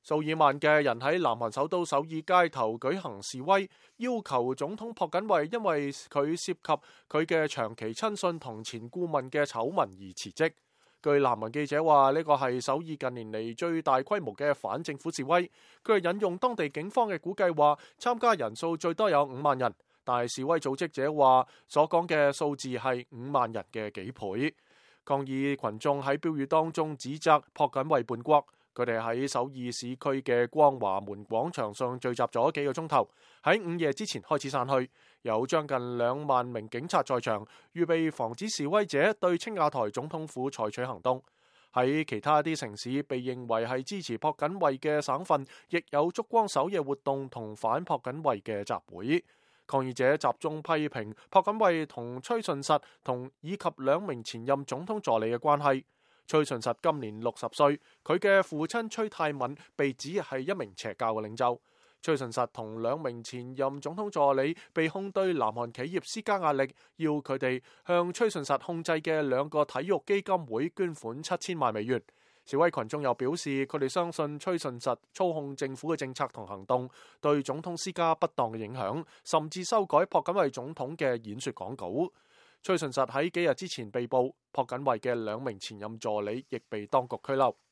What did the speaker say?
數以萬嘅人喺南韓首都首爾街頭舉行示威，要求總統朴槿惠因為佢涉及佢嘅長期親信同前顧問嘅醜聞而辭職。據南韓記者話，呢個係首爾近年嚟最大規模嘅反政府示威。佢係引用當地警方嘅估計話，參加人數最多有5萬人，但係示威組織者話所講嘅數字係5萬人嘅幾倍。抗議群眾喺標語當中指責朴槿惠叛國。佢哋喺首爾市區嘅光華門廣場上聚集咗幾個鐘頭，喺午夜之前開始散去，有將近2萬名警察在場，預備防止示威者對青瓦台總統府採取行動。喺其他啲城市被認為係支持朴槿惠嘅省份，亦有燭光守夜活動同反朴槿惠嘅集會。抗議者集中批評朴槿惠同崔順實以及2名前任總統助理嘅關係。崔順實今年60歲，佢嘅父親崔泰敏被指係一名邪教嘅領袖。崔順實同2名前任總統助理被控對南韓企業施加壓力，要佢哋向崔順實控制嘅2個體育基金會捐款7000萬美元。示威群眾又表示，佢哋相信崔順實操控政府嘅政策同行動，對總統施加不當嘅影響，甚至修改朴槿惠總統嘅演說講稿。崔順實喺幾日之前被捕，朴槿惠嘅2名前任助理亦被當局拘留。